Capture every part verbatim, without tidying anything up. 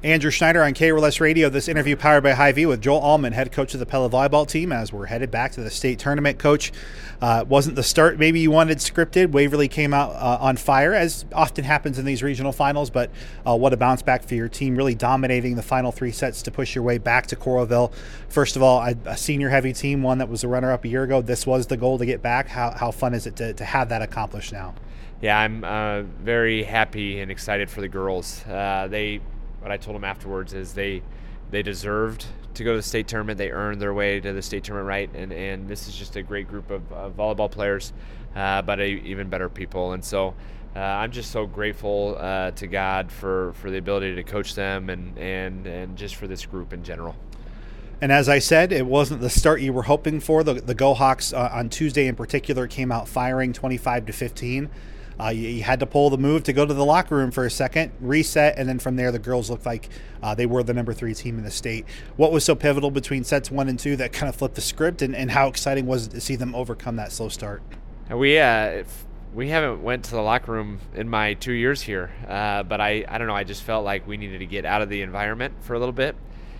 Andrew Schneider on K R L S Radio. This interview powered by Hy-Vee with Joel Allman, head coach of the Pella volleyball team, as we're headed back to the state tournament. Coach, uh, wasn't the start maybe you wanted scripted. Waverly came out uh, on fire, as often happens in these regional finals, but uh, what a bounce back for your team, really dominating the final three sets to push your way back to Coralville. First of all, a, a senior heavy team, one that was a runner-up a year ago. This was the goal to get back. How, how fun is it to, to have that accomplished now? Yeah, I'm uh, very happy and excited for the girls. Uh, they What I told them afterwards is they they deserved to go to the state tournament. They earned their way to the state tournament, right? And and this is just a great group of uh, volleyball players, uh, but a, even better people. And so uh, I'm just so grateful uh, to God for, for the ability to coach them and, and, and just for this group in general. And as I said, it wasn't the start you were hoping for. The, the Go Hawks uh, on Tuesday in particular came out firing twenty-five to fifteen. Uh, you, you had to pull the move to go to the locker room for a second, reset, and then from there the girls looked like uh, they were the number three team in the state. What was so pivotal between sets one and two that kind of flipped the script, and, and how exciting was it to see them overcome that slow start? We uh, if we haven't went to the locker room in my two years here, uh, but I, I don't know, I just felt like we needed to get out of the environment for a little bit.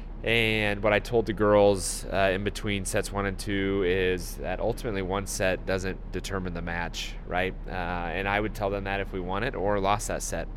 And what I told the girls uh, in between sets one and two is that ultimately one set doesn't determine the match, right? Uh, and I would tell them that if we won it or lost that set.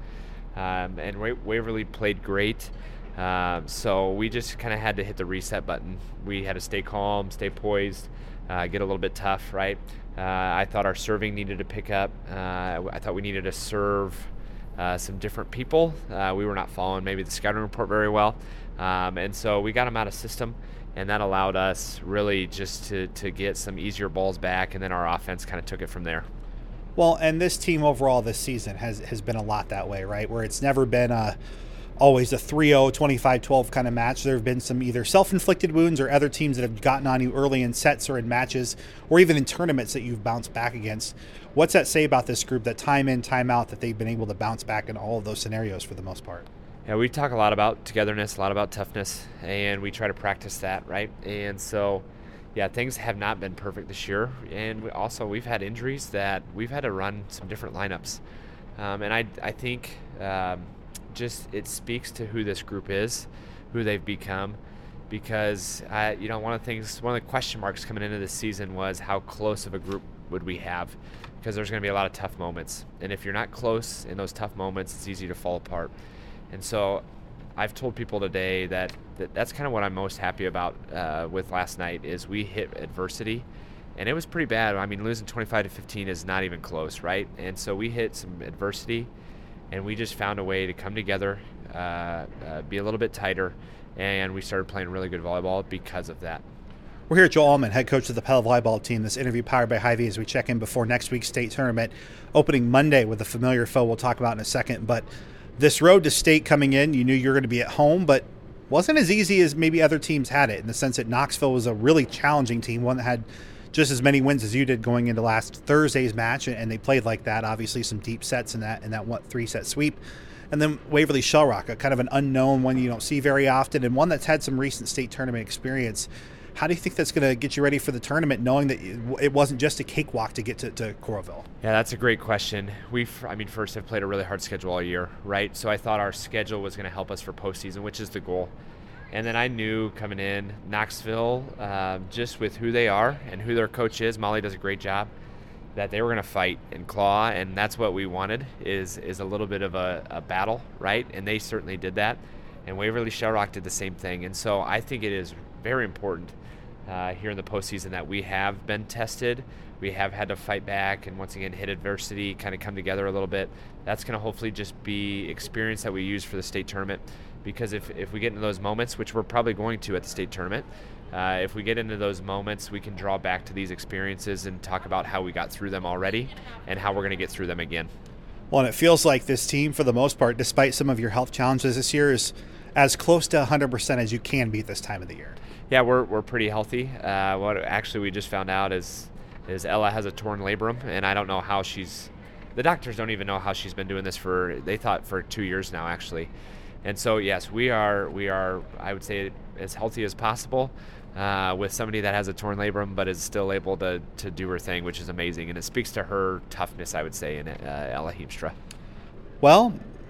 Um, and Wa- Waverly played great. Uh, so we just kind of had to hit the reset button. We had to stay calm, stay poised, uh, get a little bit tough, right? Uh, I thought our serving needed to pick up. Uh, I thought we needed to serve uh, some different people. Uh, we were not following maybe the scouting report very well. Um, and so we got them out of system, and that allowed us really just to, to get some easier balls back, and then our offense kind of took it from there. Well, and this team overall this season has, has been a lot that way, right? Where it's never been a, always a three oh, twenty-five twelve kind of match. There have been some either self-inflicted wounds or other teams that have gotten on you early in sets or in matches or even in tournaments that you've bounced back against. What's that say about this group that time in, time out, that they've been able to bounce back in all of those scenarios for the most part? Yeah, we talk a lot about togetherness, a lot about toughness, and we try to practice that, right? And so, yeah, things have not been perfect this year, and we also we've had injuries that we've had to run some different lineups, um, and I I think um, just it speaks to who this group is, who they've become, because I, you know one of the things, one of the question marks coming into this season was how close of a group would we have, because there's going to be a lot of tough moments, and if you're not close in those tough moments, it's easy to fall apart. And so I've told people today that, that that's kind of what I'm most happy about uh, with last night is we hit adversity, and it was pretty bad. I mean, losing twenty-five to fifteen is not even close, right? And so we hit some adversity, and we just found a way to come together, uh, uh, be a little bit tighter, and we started playing really good volleyball because of that. We're here with Joel Allman, head coach of the Pella volleyball team. This interview powered by Hy-Vee as we check in before next week's state tournament, opening Monday with a familiar foe we'll talk about in a second. But this road to state coming in, you knew you were going to be at home, but wasn't as easy as maybe other teams had it, in the sense that Knoxville was a really challenging team, one that had just as many wins as you did going into last Thursday's match, and they played like that. Obviously, some deep sets in that in that one three-set sweep. And then Waverly Shellrock, a kind of an unknown one you don't see very often, and one that's had some recent state tournament experience. How do you think that's going to get you ready for the tournament, knowing that it wasn't just a cakewalk to get to, to Coralville? Yeah, that's a great question. We've, I mean, first, I've played a really hard schedule all year, right? So I thought our schedule was going to help us for postseason, which is the goal. And then I knew coming in, Knoxville, uh, just with who they are and who their coach is, Molly does a great job, that they were going to fight and claw, and that's what we wanted, is is a little bit of a, a battle, right? And they certainly did that. And Waverly Shellrock did the same thing. And so I think it is very important Uh, here in the postseason that we have been tested. We have had to fight back and once again hit adversity, kind of come together a little bit. That's going to hopefully just be experience that we use for the state tournament, because if, if we get into those moments, which we're probably going to at the state tournament, uh, if we get into those moments, we can draw back to these experiences and talk about how we got through them already and how we're going to get through them again. Well, and it feels like this team, for the most part, despite some of your health challenges this year, is as close to one hundred percent as you can be at this time of the year. Yeah, we're we're pretty healthy. Uh, what actually we just found out is is Ella has a torn labrum, and I don't know how she's. The doctors don't even know how she's been doing this for. They thought for two years now, actually. And so yes, we are we are I would say as healthy as possible uh, with somebody that has a torn labrum, but is still able to to do her thing, which is amazing, and it speaks to her toughness, I would say, in uh, Ella Heemstra. Well,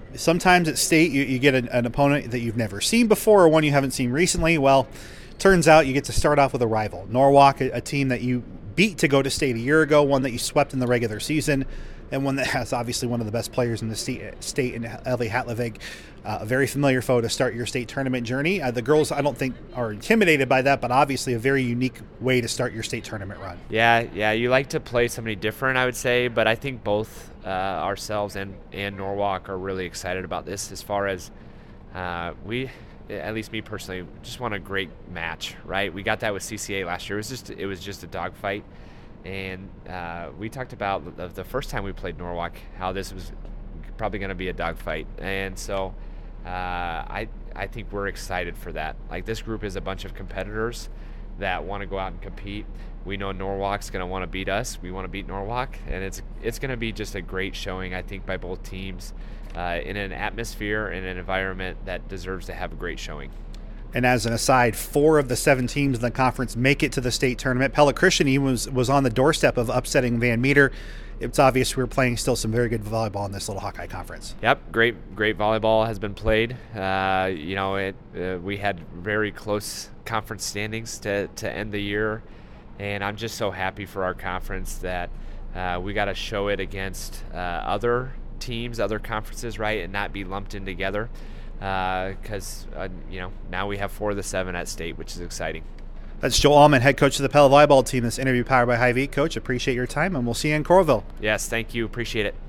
Sometimes at state, you, you get an, an opponent that you've never seen before or one you haven't seen recently. Well, turns out you get to start off with a rival. Norwalk, a, a team that you beat to go to state a year ago, one that you swept in the regular season, and one that has obviously one of the best players in the state, state in Elvie Hatlevig. Uh, a very familiar foe to start your state tournament journey. Uh, the girls, I don't think, are intimidated by that, but obviously a very unique way to start your state tournament run. Yeah, yeah, you like to play somebody different, I would say, but I think both uh, ourselves and, and Norwalk are really excited about this as far as uh, we, at least me personally, just want a great match, right? We got that with C C A last year. It was just, it was just a dogfight. And uh, we talked about the, the first time we played Norwalk, how this was probably going to be a dogfight. And so uh, I I think we're excited for that. Like, this group is a bunch of competitors that want to go out and compete. We know Norwalk's going to want to beat us. We want to beat Norwalk. And it's it's going to be just a great showing, I think, by both teams uh, in an atmosphere and an environment that deserves to have a great showing. And as an aside, four of the seven teams in the conference make it to the state tournament. Pella Christian was was on the doorstep of upsetting Van Meter. It's obvious we're playing still some very good volleyball in this little Hawkeye conference. Yep, great great volleyball has been played. Uh, you know, it uh, we had very close conference standings to, to end the year, and I'm just so happy for our conference that uh, we got to show it against uh, other teams, other conferences, right, and not be lumped in together. Because, uh, uh, you know, now we have four of the seven at state, which is exciting. That's Joel Allman, head coach of the Pella volleyball team. This interview powered by Hy-Vee. Coach, appreciate your time, and we'll see you in Coralville. Yes, thank you. Appreciate it.